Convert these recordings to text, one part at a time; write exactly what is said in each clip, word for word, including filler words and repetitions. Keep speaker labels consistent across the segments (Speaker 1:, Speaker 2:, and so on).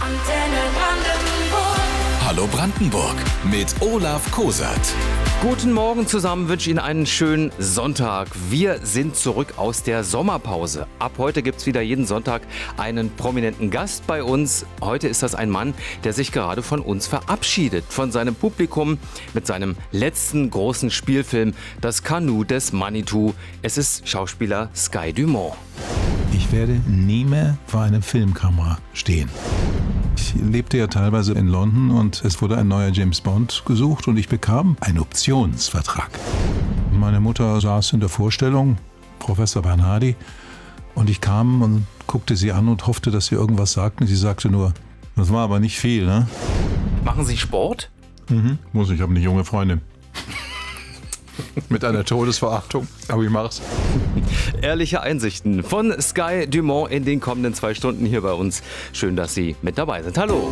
Speaker 1: Antenne Brandenburg.
Speaker 2: Hallo Brandenburg mit Olaf Kosert.
Speaker 3: Guten Morgen zusammen, wünsche Ihnen einen schönen Sonntag. Wir sind zurück aus der Sommerpause. Ab heute gibt es wieder jeden Sonntag einen prominenten Gast bei uns. Heute ist das ein Mann, der sich gerade von uns verabschiedet, von seinem Publikum mit seinem letzten großen Spielfilm Das Kanu des Manitou. Es ist Schauspieler Sky Dumont.
Speaker 4: Ich werde nie mehr vor einer Filmkamera stehen. Ich lebte ja teilweise in London und es wurde ein neuer James Bond gesucht und ich bekam einen Optionsvertrag. Meine Mutter saß in der Vorstellung, Professor Bernhardi, und ich kam und guckte sie an und hoffte, dass sie irgendwas sagt. Und sie sagte nur, das war aber nicht viel, ne?
Speaker 3: Machen Sie Sport?
Speaker 4: Mhm, muss ich, ich habe eine junge Freundin. Mit einer Todesverachtung, aber ich mach's.
Speaker 3: Ehrliche Einsichten von Sky Dumont in den kommenden zwei Stunden hier bei uns. Schön, dass Sie mit dabei sind. Hallo.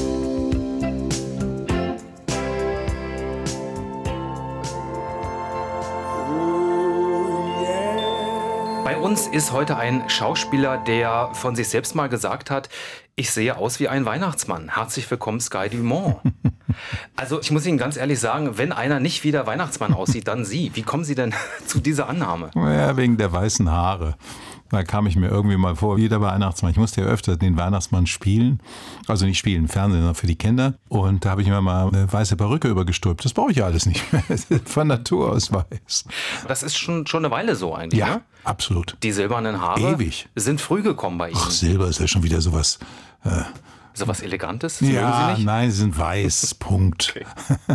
Speaker 3: Bei uns ist heute ein Schauspieler, der von sich selbst mal gesagt hat, ich sehe aus wie ein Weihnachtsmann. Herzlich willkommen, Sky Dumont. Also ich muss Ihnen ganz ehrlich sagen, wenn einer nicht wie der Weihnachtsmann aussieht, dann Sie. Wie kommen Sie denn zu dieser Annahme?
Speaker 4: Ja, wegen der weißen Haare. Da kam ich mir irgendwie mal vor wie der Weihnachtsmann. Ich musste ja öfter den Weihnachtsmann spielen. Also nicht spielen, Fernsehen, sondern für die Kinder. Und da habe ich mir mal eine weiße Perücke übergestülpt. Das brauche ich ja alles nicht mehr. Von Natur aus weiß.
Speaker 3: Das ist schon, schon eine Weile so eigentlich,
Speaker 4: Ja,
Speaker 3: ne?
Speaker 4: absolut.
Speaker 3: Die silbernen Haare
Speaker 4: Ewig.
Speaker 3: sind früh gekommen bei Ihnen.
Speaker 4: Ach, Silber ist ja schon wieder sowas. Äh,
Speaker 3: So was Elegantes? Das
Speaker 4: ja,
Speaker 3: mögen Sie nicht?
Speaker 4: nein, sie sind weiß. Punkt.
Speaker 3: Okay.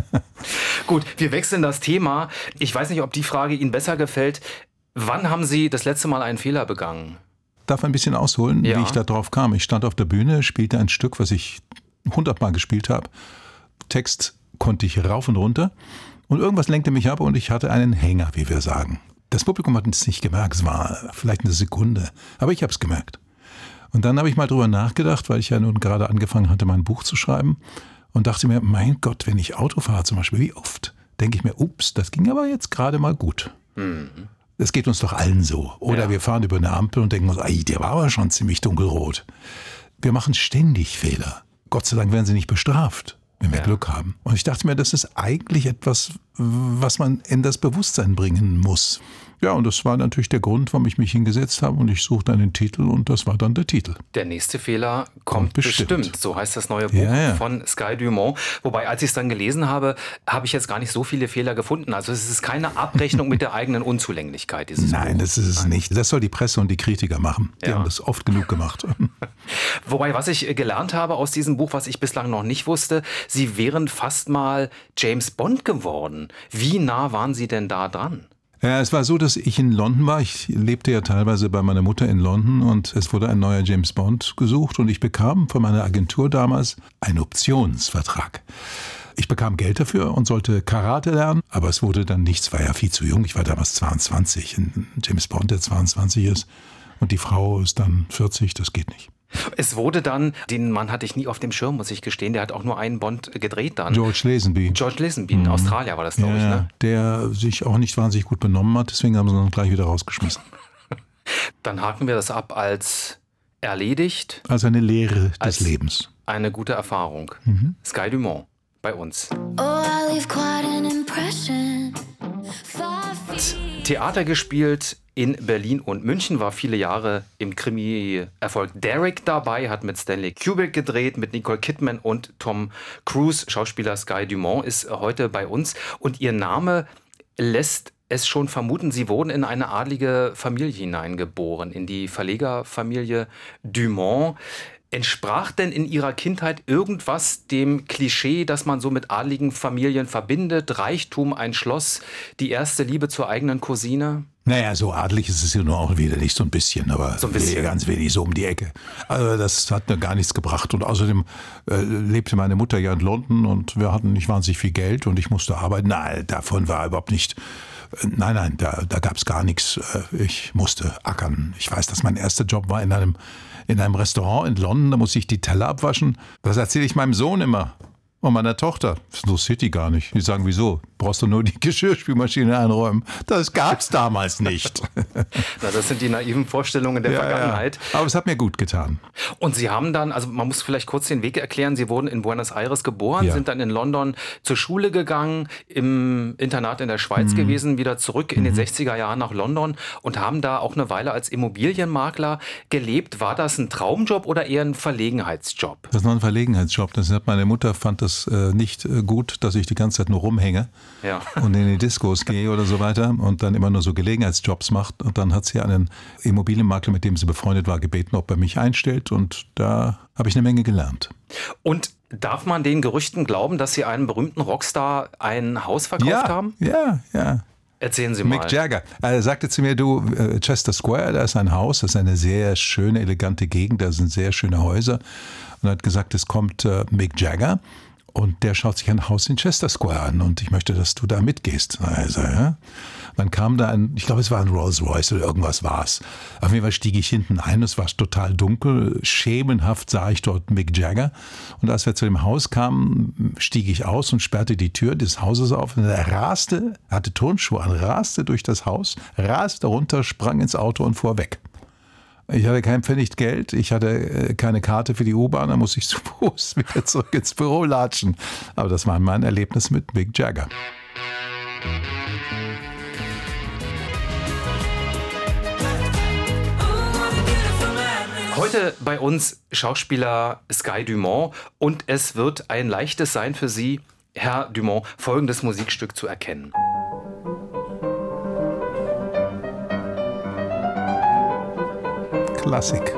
Speaker 3: Gut, wir wechseln das Thema. Ich weiß nicht, ob die Frage Ihnen besser gefällt. Wann haben Sie das letzte Mal einen Fehler begangen?
Speaker 4: Darf ein bisschen ausholen,
Speaker 3: Ja.
Speaker 4: wie ich da drauf kam. Ich stand auf der Bühne, spielte ein Stück, was ich hundertmal gespielt habe. Text konnte ich rauf und runter. Und irgendwas lenkte mich ab und ich hatte einen Hänger, wie wir sagen. Das Publikum hat es nicht gemerkt. Es war vielleicht eine Sekunde. Aber ich habe es gemerkt. Und dann habe ich mal drüber nachgedacht, weil ich ja nun gerade angefangen hatte, mein Buch zu schreiben. Und dachte mir, mein Gott, wenn ich Auto fahre zum Beispiel, wie oft, denke ich mir, ups, das ging aber jetzt gerade mal gut.
Speaker 3: Mhm.
Speaker 4: Das geht uns doch allen so. Oder
Speaker 3: Ja.
Speaker 4: wir fahren über eine Ampel und denken uns, ei, der war aber schon ziemlich dunkelrot. Wir machen ständig Fehler. Gott sei Dank werden sie nicht bestraft, wenn wir
Speaker 3: Ja.
Speaker 4: Glück haben. Und ich dachte mir, das ist eigentlich etwas, was man in das Bewusstsein bringen muss. Ja, und das war natürlich der Grund, warum ich mich hingesetzt habe und ich suchte einen Titel und das war dann der Titel.
Speaker 3: Der nächste Fehler kommt,
Speaker 4: Kommt bestimmt.
Speaker 3: bestimmt. So heißt das neue Buch
Speaker 4: Ja, ja.
Speaker 3: von Sky Dumont. Wobei, als ich es dann gelesen habe, habe ich jetzt gar nicht so viele Fehler gefunden. Also es ist keine Abrechnung mit der eigenen Unzulänglichkeit, dieses
Speaker 4: Nein,
Speaker 3: Buch.
Speaker 4: das ist es nicht. Das soll die Presse und die Kritiker machen. Die
Speaker 3: Ja.
Speaker 4: haben das oft genug gemacht.
Speaker 3: Wobei, was ich gelernt habe aus diesem Buch, was ich bislang noch nicht wusste, Sie wären fast mal James Bond geworden. Wie nah waren Sie denn da dran?
Speaker 4: Ja, es war so, dass ich in London war. Ich lebte ja teilweise bei meiner Mutter in London und es wurde ein neuer James Bond gesucht und ich bekam von meiner Agentur damals einen Optionsvertrag. Ich bekam Geld dafür und sollte Karate lernen, aber es wurde dann nichts, war ja viel zu jung. Ich war damals zweiundzwanzig, ein James Bond, der zweiundzwanzig ist und die Frau ist dann vierzig, das geht nicht.
Speaker 3: Es wurde dann, den Mann hatte ich nie auf dem Schirm, muss ich gestehen, der hat auch nur einen Bond gedreht dann.
Speaker 4: George Lazenby.
Speaker 3: George Lazenby, in Australien war das, glaube
Speaker 4: ja,
Speaker 3: ich, ne?
Speaker 4: der sich auch nicht wahnsinnig gut benommen hat, deswegen haben sie ihn gleich wieder rausgeschmissen.
Speaker 3: Dann haken wir das ab als erledigt,
Speaker 4: Also eine Lehre des
Speaker 3: Als-
Speaker 4: Lebens.
Speaker 3: eine gute Erfahrung. Sky Dumont bei uns.
Speaker 1: Oh, I leave quite an impression. Five feet.
Speaker 3: Theater gespielt in Berlin und München, war viele Jahre im Krimi-Erfolg Derek dabei, hat mit Stanley Kubrick gedreht, mit Nicole Kidman und Tom Cruise. Schauspieler Sky Dumont ist heute bei uns und Ihr Name lässt es schon vermuten, Sie wurden in eine adlige Familie hineingeboren, in die Verlegerfamilie Dumont. Entsprach denn in Ihrer Kindheit irgendwas dem Klischee, das man so mit adligen Familien verbindet? Reichtum, ein Schloss, die erste Liebe zur eigenen Cousine?
Speaker 4: Naja, so adelig ist es ja nur auch wieder nicht, so ein bisschen, aber
Speaker 3: So ein bisschen.
Speaker 4: ganz wenig so um die Ecke. Also das hat mir gar nichts gebracht. Und außerdem äh, lebte meine Mutter ja in London und wir hatten nicht wahnsinnig viel Geld und ich musste arbeiten. Nein, davon war überhaupt nicht. äh, Nein, nein, da, da gab es gar nichts. Äh, Ich musste ackern. Ich weiß, dass mein erster Job war in einem, in einem Restaurant in London. Da musste ich die Teller abwaschen. Das erzähle ich meinem Sohn immer. Und meiner Tochter. Das interessiert die gar nicht. Die sagen, wieso? brauchst du nur die Geschirrspülmaschine einräumen. Das gab's damals nicht.
Speaker 3: Na, das sind die naiven Vorstellungen der
Speaker 4: Ja,
Speaker 3: Vergangenheit.
Speaker 4: ja. Aber es hat mir gut getan.
Speaker 3: Und Sie haben dann, also man muss vielleicht kurz den Weg erklären, Sie wurden in Buenos Aires geboren,
Speaker 4: Ja.
Speaker 3: sind dann in London zur Schule gegangen, im Internat in der Schweiz
Speaker 4: Mhm.
Speaker 3: gewesen, wieder zurück in den sechziger Jahren nach London und haben da auch eine Weile als Immobilienmakler gelebt. War das ein Traumjob oder eher ein Verlegenheitsjob?
Speaker 4: Das ist noch ein Verlegenheitsjob. Das hat meine Mutter fand das äh, nicht äh, gut, dass ich die ganze Zeit nur rumhänge
Speaker 3: Ja.
Speaker 4: und in die Diskos gehe oder so weiter und dann immer nur so Gelegenheitsjobs macht. Und dann hat sie einen Immobilienmakler, mit dem sie befreundet war, gebeten, ob er mich einstellt. Und da habe ich eine Menge gelernt.
Speaker 3: Und darf man den Gerüchten glauben, dass Sie einem berühmten Rockstar ein Haus verkauft
Speaker 4: ja,
Speaker 3: haben?
Speaker 4: ja, ja.
Speaker 3: Erzählen Sie mal.
Speaker 4: Mick Jagger. Er sagte zu mir, du, äh, Chester Square, da ist ein Haus, das ist eine sehr schöne, elegante Gegend, da sind sehr schöne Häuser. Und er hat gesagt, es kommt äh, Mick Jagger und der schaut sich ein Haus in Chester Square an und ich möchte, dass du da mitgehst. Also, ja. Dann kam da ein, ich glaube, es war ein Rolls Royce oder irgendwas war es. Auf jeden Fall stieg ich hinten ein, es war total dunkel, schemenhaft sah ich dort Mick Jagger. Und als wir zu dem Haus kamen, stieg ich aus und sperrte die Tür des Hauses auf. Und er raste, hatte Turnschuhe an, raste durch das Haus, raste runter, sprang ins Auto und fuhr weg. Ich hatte kein Pfennig Geld, ich hatte keine Karte für die U-Bahn, da musste ich zu Fuß wieder zurück ins Büro latschen. Aber das war mein Erlebnis mit Mick Jagger.
Speaker 3: Heute bei uns Schauspieler Sky Dumont und es wird ein leichtes sein für Sie, Herr Dumont, folgendes Musikstück zu erkennen.
Speaker 4: Klassik.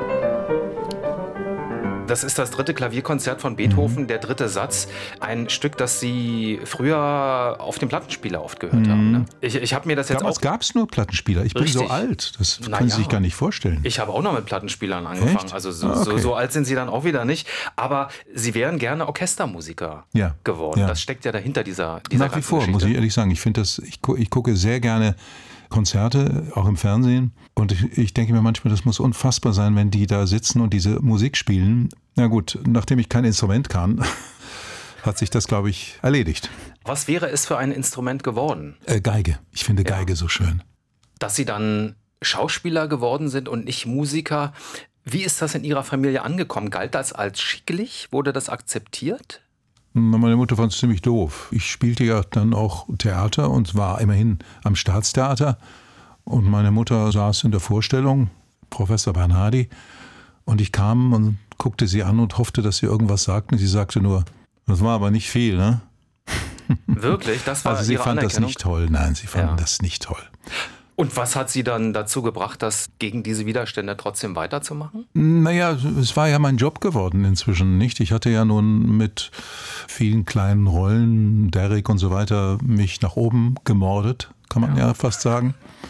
Speaker 3: Das ist das dritte Klavierkonzert von Beethoven, mhm. der dritte Satz. Ein Stück, das Sie früher auf dem Plattenspieler oft gehört mhm. haben. Ne? Ich, ich habe mir das jetzt
Speaker 4: Damals
Speaker 3: auch...
Speaker 4: gab es nur Plattenspieler. Ich bin
Speaker 3: Richtig.
Speaker 4: so alt. Das
Speaker 3: Na
Speaker 4: können Sie
Speaker 3: ja.
Speaker 4: sich gar nicht vorstellen.
Speaker 3: Ich habe auch noch mit Plattenspielern angefangen.
Speaker 4: Echt?
Speaker 3: Also so,
Speaker 4: Ah, okay.
Speaker 3: so, so alt sind Sie dann auch wieder nicht. Aber Sie wären gerne Orchestermusiker
Speaker 4: Ja.
Speaker 3: geworden.
Speaker 4: Ja.
Speaker 3: Das steckt ja dahinter, dieser, dieser
Speaker 4: Nach wie
Speaker 3: ganzen
Speaker 4: vor,
Speaker 3: Geschichte.
Speaker 4: muss ich ehrlich sagen. Ich finde das, ich, gu- ich gucke sehr gerne Konzerte, auch im Fernsehen. Und ich, ich denke mir manchmal, das muss unfassbar sein, wenn die da sitzen und diese Musik spielen. Na gut, nachdem ich kein Instrument kann, hat sich das, glaube ich, erledigt.
Speaker 3: Was wäre es für ein Instrument geworden?
Speaker 4: Äh, Geige. Ich finde
Speaker 3: Ja.
Speaker 4: Geige so schön.
Speaker 3: Dass Sie dann Schauspieler geworden sind und nicht Musiker. Wie ist das in Ihrer Familie angekommen? Galt das als schicklich? Wurde das akzeptiert?
Speaker 4: Meine Mutter fand es ziemlich doof. Ich spielte ja dann auch Theater und war immerhin am Staatstheater. Und meine Mutter saß in der Vorstellung, Professor Bernhardi, und ich kam und guckte sie an und hoffte, dass sie irgendwas sagt. Und sie sagte nur, das war aber nicht viel, ne?
Speaker 3: Wirklich? Das war
Speaker 4: Also sie
Speaker 3: Ihre
Speaker 4: fand das
Speaker 3: Anerkennung?
Speaker 4: nicht toll. Nein, sie fanden
Speaker 3: Ja.
Speaker 4: das nicht toll.
Speaker 3: Und was hat Sie dann dazu gebracht, das gegen diese Widerstände trotzdem weiterzumachen?
Speaker 4: Naja, es war ja mein Job geworden inzwischen, nicht? Ich hatte ja nun mit vielen kleinen Rollen, Derrick und so weiter, mich nach oben gemordet, kann man ja, ja fast sagen.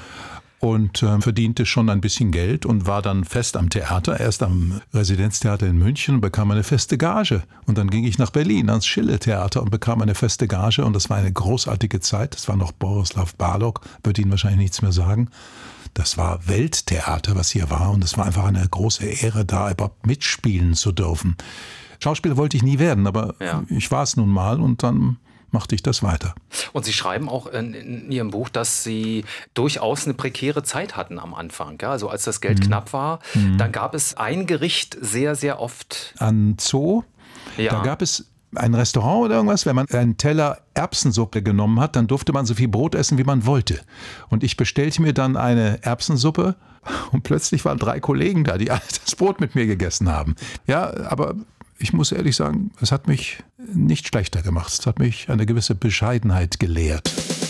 Speaker 4: Und äh, verdiente schon ein bisschen Geld und war dann fest am Theater, erst am Residenztheater in München und bekam eine feste Gage. Und dann ging ich nach Berlin ans Schille-Theater und bekam eine feste Gage und das war eine großartige Zeit. Das war noch Borislav Barlog, wird Ihnen wahrscheinlich nichts mehr sagen. Das war Welttheater, was hier war und es war einfach eine große Ehre, da überhaupt mitspielen zu dürfen. Schauspieler wollte ich nie werden, aber
Speaker 3: Ja.
Speaker 4: ich war es nun mal und dann machte ich das weiter.
Speaker 3: Und Sie schreiben auch in, in Ihrem Buch, dass Sie durchaus eine prekäre Zeit hatten am Anfang. Ja? Also als das Geld
Speaker 4: Mhm.
Speaker 3: knapp war,
Speaker 4: Mhm.
Speaker 3: dann gab es ein Gericht sehr, sehr oft.
Speaker 4: An Zoo,
Speaker 3: Ja.
Speaker 4: da gab es ein Restaurant oder irgendwas, wenn man einen Teller Erbsensuppe genommen hat, dann durfte man so viel Brot essen, wie man wollte. Und ich bestellte mir dann eine Erbsensuppe und plötzlich waren drei Kollegen da, die alle das Brot mit mir gegessen haben. Ja, aber ich muss ehrlich sagen, es hat mich nicht schlechter gemacht. Es hat mich eine gewisse Bescheidenheit gelehrt.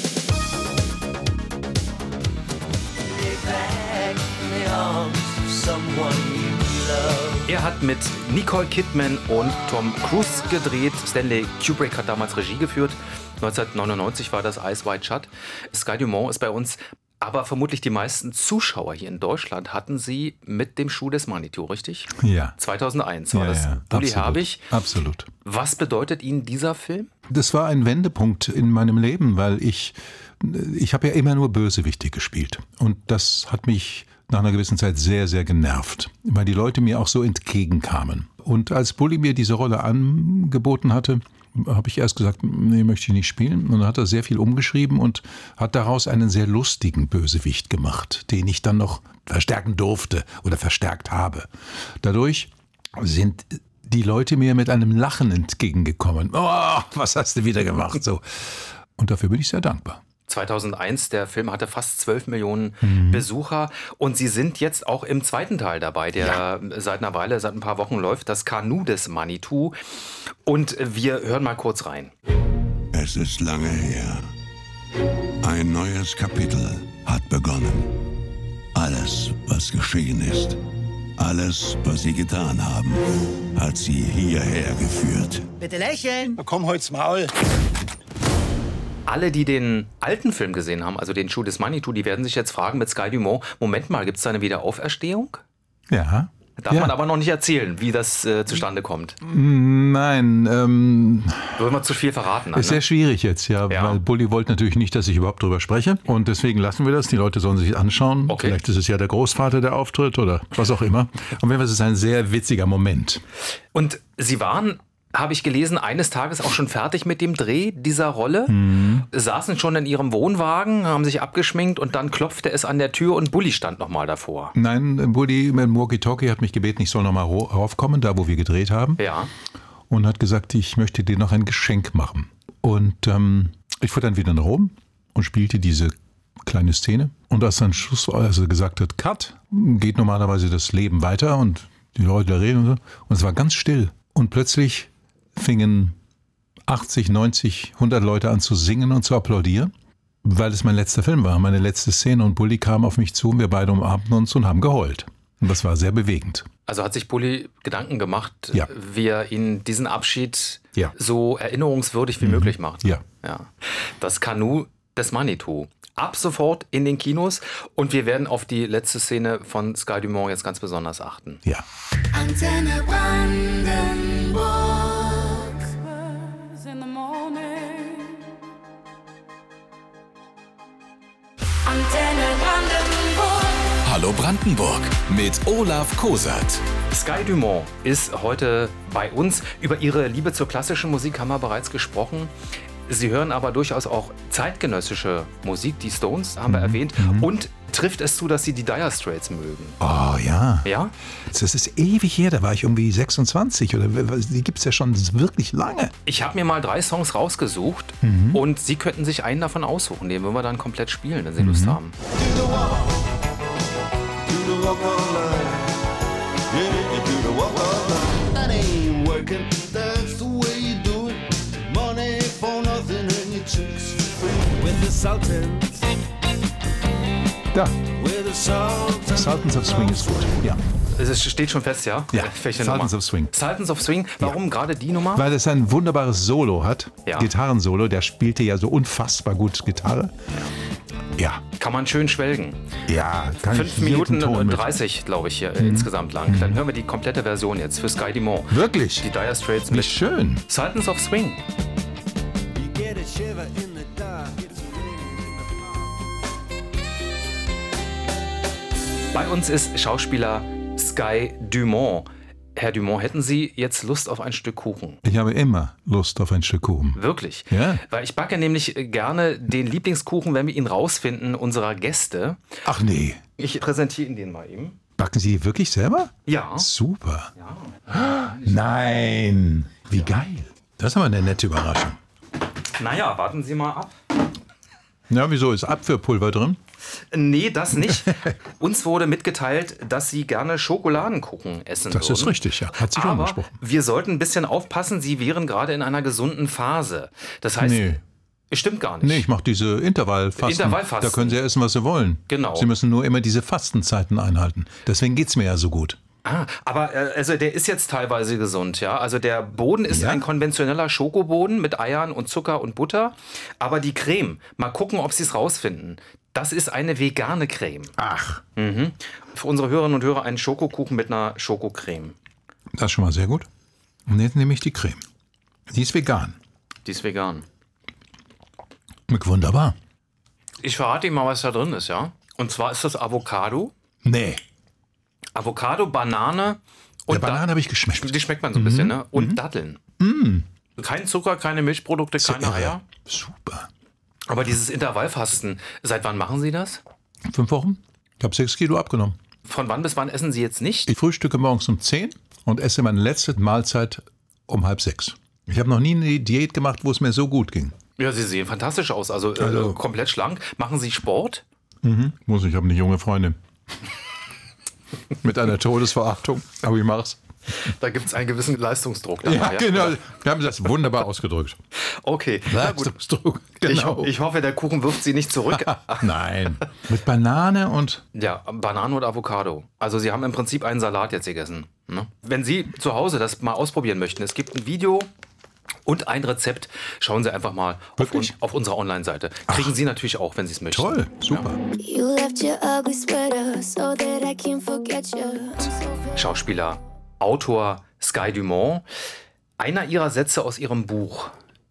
Speaker 3: Er hat mit Nicole Kidman und Tom Cruise gedreht. Stanley Kubrick hat damals Regie geführt. neunzehnhundertneunundneunzig war das Eyes Wide Shut. Sky Dumont ist bei uns. Aber vermutlich die meisten Zuschauer hier in Deutschland hatten Sie mit dem Schuh des Manitou, richtig?
Speaker 4: Ja.
Speaker 3: zweitausendeins war
Speaker 4: Ja,
Speaker 3: das.
Speaker 4: ja,
Speaker 3: Uli
Speaker 4: absolut.
Speaker 3: Herbig.
Speaker 4: Absolut.
Speaker 3: Was bedeutet Ihnen dieser Film?
Speaker 4: Das war ein Wendepunkt in meinem Leben, weil ich, ich habe ja immer nur Bösewichte gespielt. Und das hat mich nach einer gewissen Zeit sehr, sehr genervt, weil die Leute mir auch so entgegenkamen. Und als Bully mir diese Rolle angeboten hatte, habe ich erst gesagt, nee, möchte ich nicht spielen. Und dann hat er sehr viel umgeschrieben und hat daraus einen sehr lustigen Bösewicht gemacht, den ich dann noch verstärken durfte oder verstärkt habe. Dadurch sind die Leute mir mit einem Lachen entgegengekommen. Oh, was hast du wieder gemacht? So. Und dafür bin ich sehr dankbar.
Speaker 3: zweitausendeins, der Film hatte fast zwölf Millionen mhm. Besucher und Sie sind jetzt auch im zweiten Teil dabei, der ja. seit einer Weile, seit ein paar Wochen läuft, das Kanu des Manitou. Und wir hören mal kurz rein.
Speaker 5: Es ist lange her. Ein neues Kapitel hat begonnen. Alles, was geschehen ist, alles, was Sie getan haben, hat Sie hierher geführt.
Speaker 6: Bitte lächeln.
Speaker 7: Na komm, halt's Maul.
Speaker 3: Alle, die den alten Film gesehen haben, also den Schuh des Manitou, die werden sich jetzt fragen mit Sky Dumont, Moment mal, gibt es da eine Wiederauferstehung?
Speaker 4: Ja.
Speaker 3: Darf
Speaker 4: ja.
Speaker 3: man aber noch nicht erzählen, wie das äh, zustande kommt.
Speaker 4: Nein. Ähm,
Speaker 3: Würden wir zu viel verraten. Dann,
Speaker 4: ist sehr
Speaker 3: ne?
Speaker 4: schwierig jetzt, ja,
Speaker 3: ja.
Speaker 4: weil Bully wollte natürlich nicht, dass ich überhaupt drüber spreche. Und deswegen lassen wir das. Die Leute sollen sich anschauen.
Speaker 3: Okay.
Speaker 4: Vielleicht ist es ja der Großvater, der auftritt oder was auch immer. Und wenn es ist ein sehr witziger Moment.
Speaker 3: Und Sie waren, habe ich gelesen, eines Tages auch schon fertig mit dem Dreh dieser Rolle.
Speaker 4: Mhm.
Speaker 3: Saßen schon in ihrem Wohnwagen, haben sich abgeschminkt und dann klopfte es an der Tür und Bully stand nochmal davor.
Speaker 4: Nein, Bully mit dem Walkie-Talkie hat mich gebeten, ich soll nochmal raufkommen, da wo wir gedreht haben.
Speaker 3: Ja.
Speaker 4: Und hat gesagt, ich möchte dir noch ein Geschenk machen. Und ähm, ich fuhr dann wieder nach oben und spielte diese kleine Szene. Und als dann Schluss war, also gesagt hat, Cut, geht normalerweise das Leben weiter und die Leute reden und so. Und es war ganz still. Und plötzlich fingen achtzig, neunzig, hundert Leute an zu singen und zu applaudieren, weil es mein letzter Film war, meine letzte Szene. Und Bully kam auf mich zu und wir beide umarmten uns und haben geheult. Und das war sehr bewegend.
Speaker 3: Also hat sich Bully Gedanken gemacht,
Speaker 4: Ja.
Speaker 3: wie er Ihnen diesen Abschied
Speaker 4: Ja.
Speaker 3: so erinnerungswürdig wie mhm. möglich macht.
Speaker 4: Ja.
Speaker 3: ja. Das Kanu des Manitou. Ab sofort in den Kinos und wir werden auf die letzte Szene von Sky Dumont jetzt ganz besonders achten.
Speaker 4: Ja.
Speaker 1: Antenne Brandenburg. Antenne Brandenburg.
Speaker 2: Hallo Brandenburg mit Olaf Kosat.
Speaker 3: Sky Dumont ist heute bei uns. Über ihre Liebe zur klassischen Musik haben wir bereits gesprochen. Sie hören aber durchaus auch zeitgenössische Musik, die Stones haben wir mhm. erwähnt. Mhm. Und trifft es zu, dass Sie die Dire Straits mögen?
Speaker 4: Oh ja.
Speaker 3: Ja?
Speaker 4: Das ist ewig her, da war ich irgendwie sechsundzwanzig oder die gibt es ja schon wirklich lange.
Speaker 3: Ich habe mir mal drei Songs rausgesucht mhm. und Sie könnten sich einen davon aussuchen. Den würden wir dann komplett spielen, wenn Sie mhm. Lust haben.
Speaker 4: Da. Sultans of Swing ist gut. Ja.
Speaker 3: Es steht schon fest, ja?
Speaker 4: Ja.
Speaker 3: Welche
Speaker 4: Sultans
Speaker 3: Nummer?
Speaker 4: of Swing.
Speaker 3: Sultans of Swing. Warum ja. gerade die Nummer?
Speaker 4: Weil es ein wunderbares Solo hat.
Speaker 3: Ja.
Speaker 4: Gitarrensolo. Der spielte ja so unfassbar gut Gitarre. Ja.
Speaker 3: Kann man schön schwelgen.
Speaker 4: Ja, kann
Speaker 3: Fünf
Speaker 4: ich
Speaker 3: Minuten und
Speaker 4: mit.
Speaker 3: dreißig, glaube ich, hier mhm. insgesamt lang. Mhm. Dann hören wir die komplette Version jetzt für Sky Dumont.
Speaker 4: Wirklich?
Speaker 3: Die Dire Straits
Speaker 4: Wie
Speaker 3: mit
Speaker 4: schön.
Speaker 3: Sultans of Swing. Bei uns ist Schauspieler Sky Dumont. Herr Dumont, hätten Sie jetzt Lust auf ein Stück Kuchen?
Speaker 4: Ich habe immer Lust auf ein Stück Kuchen.
Speaker 3: Wirklich?
Speaker 4: Ja.
Speaker 3: Weil ich backe nämlich gerne den Lieblingskuchen, wenn wir ihn rausfinden, unserer Gäste.
Speaker 4: Ach nee.
Speaker 3: Ich präsentiere Ihnen den mal eben.
Speaker 4: Backen Sie die wirklich selber?
Speaker 3: Ja.
Speaker 4: Super.
Speaker 3: Ja.
Speaker 4: Nein. Wie geil. Das ist aber eine nette Überraschung.
Speaker 3: Naja, warten Sie mal ab.
Speaker 4: Ja, wieso? Ist Apfelpulver drin?
Speaker 3: Nee, das nicht. Uns wurde mitgeteilt, dass Sie gerne Schokoladenkuchen essen
Speaker 4: Das
Speaker 3: würden.
Speaker 4: ist richtig, ja. Hat sich
Speaker 3: Aber
Speaker 4: angesprochen.
Speaker 3: wir sollten ein bisschen aufpassen, Sie wären gerade in einer gesunden Phase. Das heißt,
Speaker 4: Nee.
Speaker 3: stimmt gar nicht.
Speaker 4: Nee, ich mache diese Intervallfasten.
Speaker 3: Intervallfasten.
Speaker 4: Da können Sie ja essen, was Sie wollen.
Speaker 3: Genau.
Speaker 4: Sie müssen nur immer diese Fastenzeiten einhalten. Deswegen geht es mir ja so gut.
Speaker 3: Ah, aber äh, also der ist jetzt teilweise gesund, ja. Also der Boden ist
Speaker 4: Ja?
Speaker 3: ein konventioneller Schokoboden mit Eiern und Zucker und Butter. Aber die Creme, mal gucken, ob Sie es rausfinden. Das ist eine vegane Creme.
Speaker 4: Ach.
Speaker 3: Mhm. Für unsere Hörerinnen und Hörer ein Schokokuchen mit einer Schokocreme.
Speaker 4: Das ist schon mal sehr gut. Und jetzt nehme ich die Creme. Die ist vegan.
Speaker 3: Die ist vegan.
Speaker 4: Wunderbar.
Speaker 3: Ich verrate Ihnen mal, was da drin ist, ja. Und zwar ist das Avocado.
Speaker 4: Nee.
Speaker 3: Avocado, Banane und
Speaker 4: Der Banane
Speaker 3: Da-
Speaker 4: habe ich geschmeckt.
Speaker 3: Die schmeckt man so ein bisschen, ne? Und Datteln. Kein Zucker, keine Milchprodukte, keine
Speaker 4: Irre.
Speaker 3: Eier.
Speaker 4: Super.
Speaker 3: Aber dieses Intervallfasten, seit wann machen Sie das?
Speaker 4: Fünf Wochen? Ich habe sechs Kilo abgenommen.
Speaker 3: Von wann bis wann essen Sie jetzt nicht?
Speaker 4: Ich frühstücke morgens um zehn und esse meine letzte Mahlzeit um halb sechs. Ich habe noch nie eine Diät gemacht, wo es mir so gut ging.
Speaker 3: Ja, Sie sehen fantastisch aus, also, äh,
Speaker 4: Also-
Speaker 3: komplett schlank. Machen Sie Sport?
Speaker 4: Muss ich, ich habe eine junge Freundin. Mit einer Todesverachtung, aber ich mach's.
Speaker 3: Da gibt es einen gewissen Leistungsdruck. Dabei,
Speaker 4: Ja, genau. Wir haben das wunderbar ausgedrückt.
Speaker 3: Okay, na gut.
Speaker 4: Leistungsdruck,
Speaker 3: Ich,
Speaker 4: genau.
Speaker 3: ich hoffe, der Kuchen wirft Sie nicht zurück.
Speaker 4: Nein. Mit Banane und
Speaker 3: Ja, Banane und Avocado. Also Sie haben im Prinzip einen Salat jetzt gegessen. Ne? Wenn Sie zu Hause das mal ausprobieren möchten, es gibt ein Video und ein Rezept. Schauen Sie einfach mal auf,
Speaker 4: Wirklich?
Speaker 3: un- auf unserer Online-Seite. Kriegen Sie natürlich auch, wenn Sie es möchten.
Speaker 4: toll, super.
Speaker 1: You left your ugly sweater so that I can't forget you. I'm so very
Speaker 3: Schauspieler, Autor Sky Dumont. Einer Ihrer Sätze aus Ihrem Buch,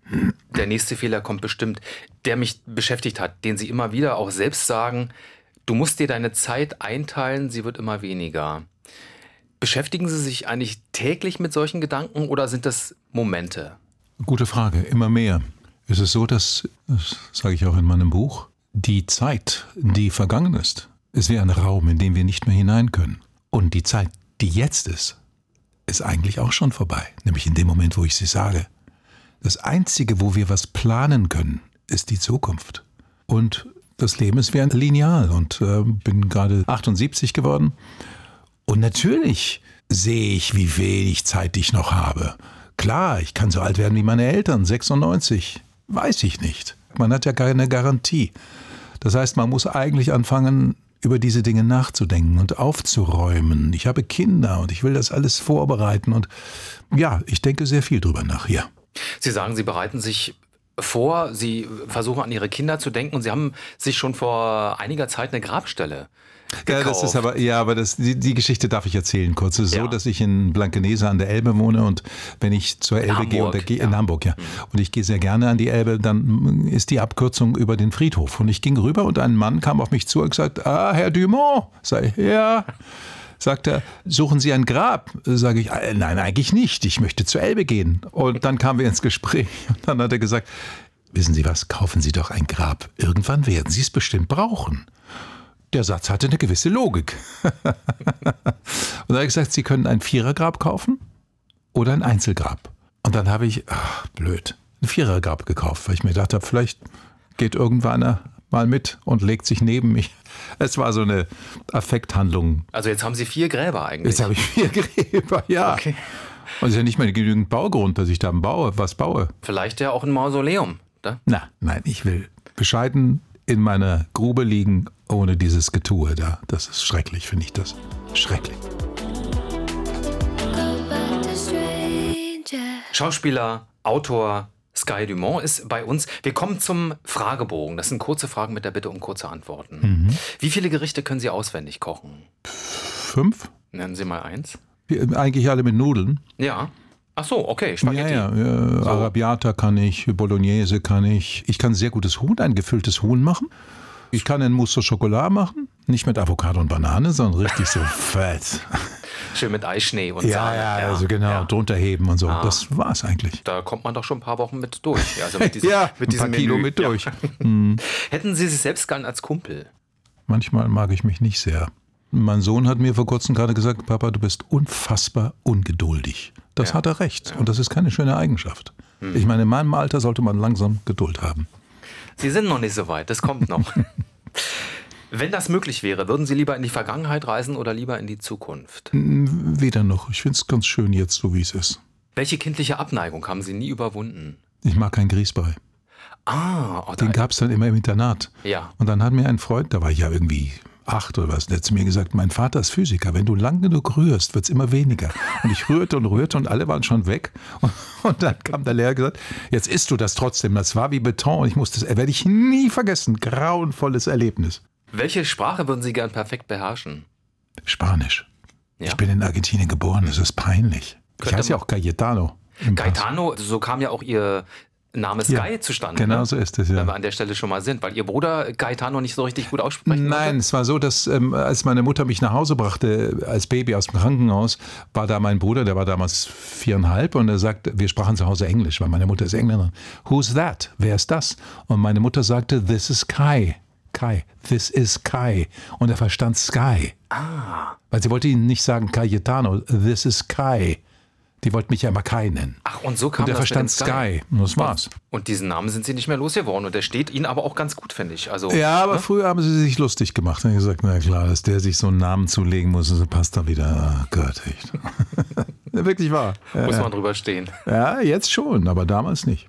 Speaker 3: der nächste Fehler kommt bestimmt, der mich beschäftigt hat, den Sie immer wieder auch selbst sagen, du musst dir deine Zeit einteilen, sie wird immer weniger. Beschäftigen Sie sich eigentlich täglich mit solchen Gedanken oder sind das Momente?
Speaker 4: Gute Frage, immer mehr. Es ist so, dass, das sage ich auch in meinem Buch, die Zeit, die vergangen ist, ist wie ein Raum, in den wir nicht mehr hinein können. Und die Zeit, die jetzt ist, ist eigentlich auch schon vorbei. Nämlich in dem Moment, wo ich sie sage. Das Einzige, wo wir was planen können, ist die Zukunft. Und das Leben ist wie ein Lineal. Und äh, bin gerade achtundsiebzig geworden. Und natürlich sehe ich, wie wenig Zeit ich noch habe. Klar, ich kann so alt werden wie meine Eltern, sechsundneunzig. Weiß ich nicht. Man hat ja keine Garantie. Das heißt, man muss eigentlich anfangen, über diese Dinge nachzudenken und aufzuräumen. Ich habe Kinder und ich will das alles vorbereiten. Und ja, ich denke sehr viel drüber nach, ja.
Speaker 3: Sie sagen, Sie bereiten sich vor, Sie versuchen an Ihre Kinder zu denken und Sie haben sich schon vor einiger Zeit eine Grabstelle
Speaker 4: Ja,
Speaker 3: gekauft.
Speaker 4: das ist aber, ja, aber das, die, die Geschichte darf ich erzählen kurz. Es ist
Speaker 3: Ja.
Speaker 4: so, dass ich in Blankenese an der Elbe wohne und wenn ich zur Elbe
Speaker 3: Hamburg,
Speaker 4: gehe, und da gehe,
Speaker 3: ja.
Speaker 4: in Hamburg, ja, und ich gehe sehr gerne an die Elbe, dann ist die Abkürzung über den Friedhof. Und ich ging rüber und ein Mann kam auf mich zu und gesagt, ah, Herr Dumont. Sag ich, ja. Sagt er, suchen Sie ein Grab? Sage ich, äh, nein, eigentlich nicht. Ich möchte zur Elbe gehen. Und dann kamen wir ins Gespräch und dann hat er gesagt, wissen Sie was, kaufen Sie doch ein Grab. Irgendwann werden Sie es bestimmt brauchen. Der Satz hatte eine gewisse Logik. Und da habe ich gesagt, Sie können ein Vierergrab kaufen oder ein Einzelgrab. Und dann habe ich, ach, blöd, ein Vierergrab gekauft, weil ich mir gedacht habe, vielleicht geht irgendwann mal mit und legt sich neben mich. Es war so eine Affekthandlung.
Speaker 3: Also jetzt haben Sie vier Gräber eigentlich.
Speaker 4: Jetzt habe ich vier Gräber, ja.
Speaker 3: Okay.
Speaker 4: Und es ist ja nicht mehr genügend Baugrund, dass ich da baue, was baue.
Speaker 3: Vielleicht ja auch ein Mausoleum. Ne?
Speaker 4: Na, nein, ich will bescheiden in meiner Grube liegen, ohne dieses Getue da. Das ist schrecklich, finde ich das. Schrecklich.
Speaker 1: go back to stranger.
Speaker 3: Schauspieler, Autor Sky Dumont ist bei uns. Wir kommen zum Fragebogen. Das sind kurze Fragen mit der Bitte um kurze Antworten. Wie viele Gerichte können Sie auswendig kochen?
Speaker 4: Fünf?
Speaker 3: Nennen Sie mal eins.
Speaker 4: Eigentlich alle mit Nudeln.
Speaker 3: Ja. Ach so, okay,
Speaker 4: Ja,
Speaker 3: Spaghetti.
Speaker 4: ja, ja. Arabiata kann ich, Bolognese kann ich. Ich kann sehr gutes Huhn, ein gefülltes Huhn machen. Ich kann ein Mousse au Chocolat machen. Nicht mit Avocado und Banane, sondern richtig so fett.
Speaker 3: Schön mit Eischnee und
Speaker 4: Ja,
Speaker 3: Sahne.
Speaker 4: ja, also genau,
Speaker 3: ja.
Speaker 4: drunter heben und so. Das war's eigentlich.
Speaker 3: Da kommt man doch schon ein paar Wochen mit durch. Also mit diesem,
Speaker 4: Ja,
Speaker 3: mit
Speaker 4: ein paar
Speaker 3: diesem
Speaker 4: Kilo
Speaker 3: Menü.
Speaker 4: mit durch.
Speaker 3: Ja. Hätten Sie sich selbst gern als Kumpel?
Speaker 4: Manchmal mag ich mich nicht sehr. Mein Sohn hat mir vor kurzem gerade gesagt, Papa, du bist unfassbar ungeduldig. Das
Speaker 3: Ja.
Speaker 4: hat er recht. Und das ist keine schöne Eigenschaft. Ich meine, in meinem Alter sollte man langsam Geduld haben.
Speaker 3: Sie sind noch nicht so weit, das kommt noch. Wenn das möglich wäre, würden Sie lieber in die Vergangenheit reisen oder lieber in die Zukunft?
Speaker 4: Weder noch. Ich finde es ganz schön jetzt, so wie es ist.
Speaker 3: Welche kindliche Abneigung haben Sie nie überwunden?
Speaker 4: Ich mag keinen Grießbrei.
Speaker 3: Ah, oh,
Speaker 4: Den
Speaker 3: da,
Speaker 4: gab es dann immer im Internat.
Speaker 3: Ja.
Speaker 4: Und dann hat mir ein Freund, da war ich ja irgendwie acht oder was, der hat zu mir gesagt, mein Vater ist Physiker, wenn du lang genug rührst, wird es immer weniger. Und ich rührte und rührte und alle waren schon weg. Und, und dann kam der Lehrer und gesagt, jetzt isst du das trotzdem. Das war wie Beton und ich musste das, werde ich nie vergessen. Grauenvolles Erlebnis.
Speaker 3: welche Sprache würden Sie gern perfekt beherrschen?
Speaker 4: Spanisch.
Speaker 3: Ja.
Speaker 4: Ich bin in Argentinien geboren, das ist peinlich. Ich
Speaker 3: Könnte
Speaker 4: heiße ja
Speaker 3: man-
Speaker 4: auch Cayetano. im Pass.
Speaker 3: Gaetano, so kam ja auch Ihr Name Sky
Speaker 4: Ja,
Speaker 3: zustande.
Speaker 4: genau
Speaker 3: ne?
Speaker 4: so ist es, ja.
Speaker 3: Wenn wir an der Stelle schon mal sind, weil Ihr Bruder Gaetano nicht so richtig gut aussprechen
Speaker 4: Nein,
Speaker 3: konnte?
Speaker 4: es war so, dass ähm, als meine Mutter mich nach Hause brachte, als Baby aus dem Krankenhaus, war da mein Bruder, der war damals viereinhalb und er sagte, wir sprachen zu Hause Englisch, weil meine Mutter ist Engländerin. Who's that? Wer ist das? Und meine Mutter sagte, this is Kai. Kai, this is Kai. Und er verstand Sky.
Speaker 3: Ah.
Speaker 4: Weil sie wollte ihn nicht sagen Cayetano, this is Kai. Die wollten mich ja immer Kai nennen.
Speaker 3: Ach, und so kam
Speaker 4: Und er
Speaker 3: das mit
Speaker 4: verstand
Speaker 3: dem Sky.
Speaker 4: Sky. Und das war's.
Speaker 3: Und diesen Namen sind Sie nicht mehr losgeworden. Und der steht Ihnen aber auch ganz gut, finde ich. Also,
Speaker 4: Ja, aber
Speaker 3: ne?
Speaker 4: früher haben sie sich lustig gemacht. Und ich gesagt, na klar, dass der sich so einen Namen zulegen muss, das passt da wieder. Oh Gott, echt. Wirklich wahr.
Speaker 3: Muss
Speaker 4: Ja,
Speaker 3: man drüber stehen.
Speaker 4: ja, jetzt schon, aber damals nicht.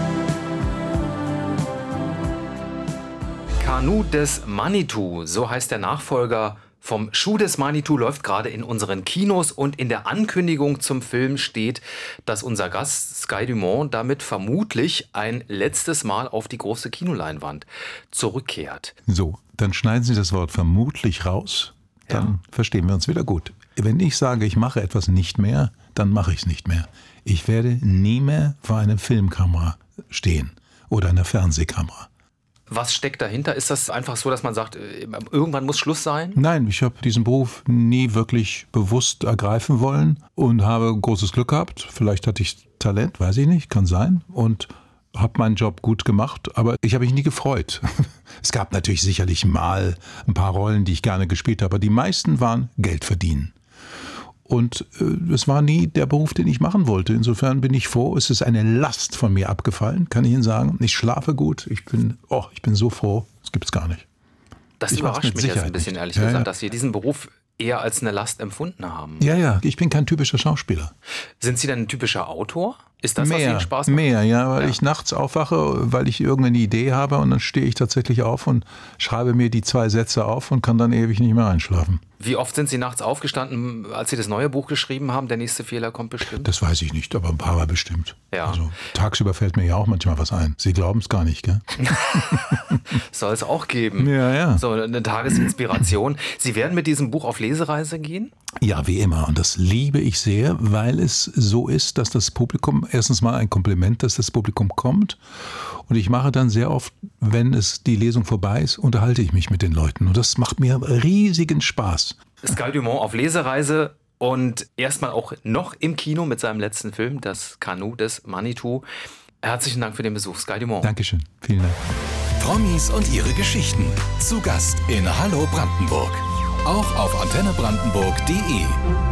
Speaker 3: Kanu des Manitou, so heißt der Nachfolger vom Schuh des Manitou, läuft gerade in unseren Kinos und in der Ankündigung zum Film steht, dass unser Gast Sky Dumont damit vermutlich ein letztes Mal auf die große Kinoleinwand zurückkehrt.
Speaker 4: So, dann schneiden Sie das Wort vermutlich raus, dann
Speaker 3: Ja.
Speaker 4: verstehen wir uns wieder gut. Wenn ich sage, ich mache etwas nicht mehr, dann mache ich es nicht mehr. Ich werde nie mehr vor einer Filmkamera stehen oder einer Fernsehkamera.
Speaker 3: Was steckt dahinter? Ist das einfach so, dass man sagt, äh, irgendwann muss Schluss sein?
Speaker 4: Nein, ich habe diesen Beruf nie wirklich bewusst ergreifen wollen und habe großes Glück gehabt. Vielleicht hatte ich Talent, weiß ich nicht, kann sein. Und habe meinen Job gut gemacht, aber ich habe mich nie gefreut. Es gab natürlich sicherlich mal ein paar Rollen, die ich gerne gespielt habe, aber die meisten waren Geld verdienen. Und äh, es war nie der Beruf, den ich machen wollte. Insofern bin ich froh. Es ist eine Last von mir abgefallen, kann ich Ihnen sagen. Ich schlafe gut. Ich bin, oh, ich bin so froh. Das gibt es gar nicht.
Speaker 3: Das
Speaker 4: Ich mach's
Speaker 3: überrascht
Speaker 4: mit
Speaker 3: mich jetzt
Speaker 4: Sicherheit
Speaker 3: ein bisschen,
Speaker 4: nicht.
Speaker 3: ehrlich
Speaker 4: Ja,
Speaker 3: gesagt,
Speaker 4: ja.
Speaker 3: dass Sie diesen Beruf eher als eine Last empfunden haben.
Speaker 4: Ja, ja, ich bin kein typischer Schauspieler.
Speaker 3: Sind Sie denn ein typischer Autor? Ist das, was
Speaker 4: Mehr,
Speaker 3: Ihnen Spaß macht?
Speaker 4: mehr, ja, weil
Speaker 3: Ja.
Speaker 4: ich nachts aufwache, weil ich irgendeine Idee habe und dann stehe ich tatsächlich auf und schreibe mir die zwei Sätze auf und kann dann ewig nicht mehr einschlafen.
Speaker 3: Wie oft sind Sie nachts aufgestanden, als Sie das neue Buch geschrieben haben? Der nächste Fehler kommt bestimmt.
Speaker 4: Das weiß ich nicht, aber ein paar Mal bestimmt.
Speaker 3: Ja.
Speaker 4: Also tagsüber fällt mir ja auch manchmal was ein. Sie glauben es gar nicht, gell?
Speaker 3: Soll es auch geben.
Speaker 4: Ja, ja.
Speaker 3: So eine Tagesinspiration. Sie werden mit diesem Buch auf Lesereise gehen?
Speaker 4: Ja, wie immer. Und das liebe ich sehr, weil es so ist, dass das Publikum, erstens mal ein Kompliment, dass das Publikum kommt. Und ich mache dann sehr oft, wenn es die Lesung vorbei ist, unterhalte ich mich mit den Leuten. Und das macht mir riesigen Spaß.
Speaker 3: Sky Dumont auf Lesereise und erstmal auch noch im Kino mit seinem letzten Film, das Kanu des Manitou. Herzlichen Dank für den Besuch, Sky Dumont.
Speaker 4: Dankeschön. Vielen Dank.
Speaker 2: Promis und ihre Geschichten. Zu Gast in Hallo Brandenburg. Auch auf antenne brandenburg punkt de.